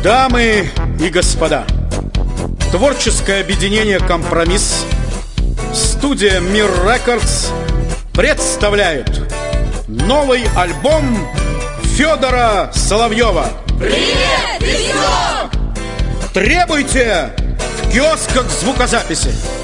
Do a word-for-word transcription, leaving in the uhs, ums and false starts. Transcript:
Дамы и господа, творческое объединение «Компромисс», студия «Мир Рекордс» представляют новый альбом Федора Соловьева. Привет, Витек! Требуйте в киосках звукозаписи.